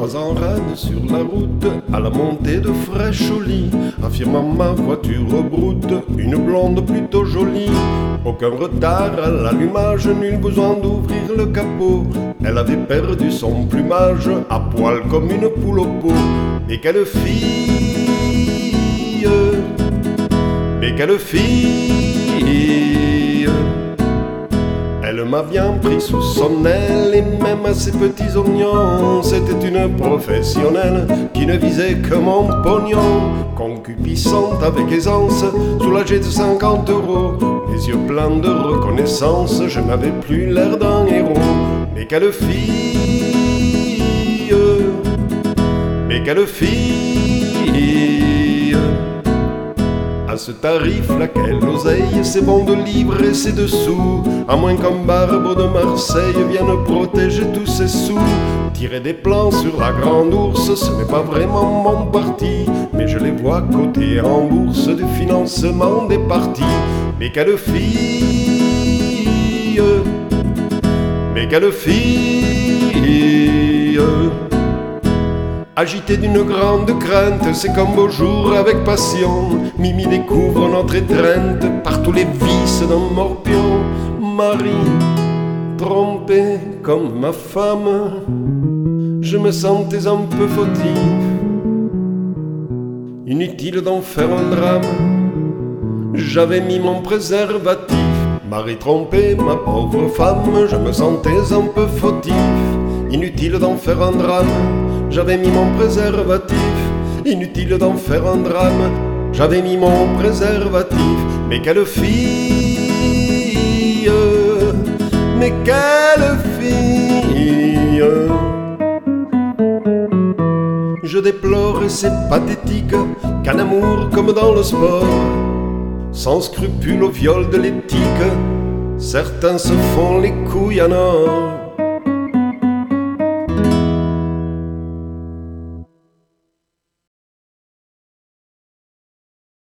trois en rade sur la route, à la montée de Fraîche-au-Lit, affirmant ma voiture broute, une blonde plutôt jolie. Aucun retard à l'allumage, nul besoin d'ouvrir le capot. Elle avait perdu son plumage, à poil comme une poule au pot. Mais quelle fille! Mais quelle fille! Elle m'a bien pris sous son aile et même à ses petits oignons. C'était une professionnelle qui ne visait que mon pognon. Concupiscente avec aisance, soulagée de 50 €, les yeux pleins de reconnaissance, je n'avais plus l'air d'un héros. Mais quelle fille! Mais quelle fille! À ce tarif, laquelle oseille, c'est bon de livrer ses dessous, à moins qu'un barbe de Marseille vienne protéger tous ses sous. Tirer des plans sur la grande ours, ce n'est pas vraiment mon parti, mais je les vois cotés en bourse du financement des partis. Mais quelle fille! Mais quelle fille! Agité d'une grande crainte, c'est qu'un beau jour avec passion, Mimi découvre notre étreinte par tous les vices d'un morpion. Marie, trompée comme ma femme, je me sentais un peu fautif. Inutile d'en faire un drame, j'avais mis mon préservatif. Marie trompée, ma pauvre femme, je me sentais un peu fautif. Inutile d'en faire un drame, j'avais mis mon préservatif. Inutile d'en faire un drame, j'avais mis mon préservatif. Mais quelle fille! Mais quelle fille! Je déplore, et c'est pathétique, qu'en amour comme dans le sport, sans scrupule au viol de l'éthique, certains se font les couilles en or.